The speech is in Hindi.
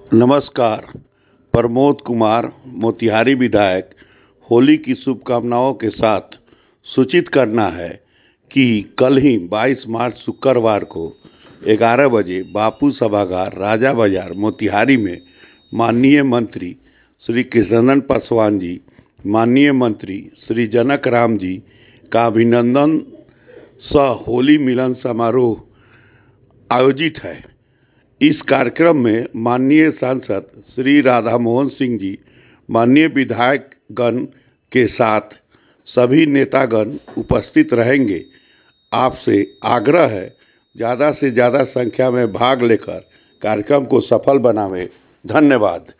नमस्कार। प्रमोद कुमार, मोतिहारी विधायक। होली की शुभकामनाओं के साथ सूचित करना है कि कल ही 22 मार्च शुक्रवार को 11 बजे बापू सभागार राजा बाजार मोतिहारी में माननीय मंत्री श्री कृष्णनंदन पासवान जी, माननीय मंत्री श्री जनक राम जी का अभिनंदन सह होली मिलन समारोह आयोजित है। इस कार्यक्रम में माननीय सांसद श्री राधा मोहन सिंह जी, माननीय विधायकगण के साथ सभी नेतागण उपस्थित रहेंगे। आपसे आग्रह है ज़्यादा से ज़्यादा संख्या में भाग लेकर कार्यक्रम को सफल बनावें। धन्यवाद।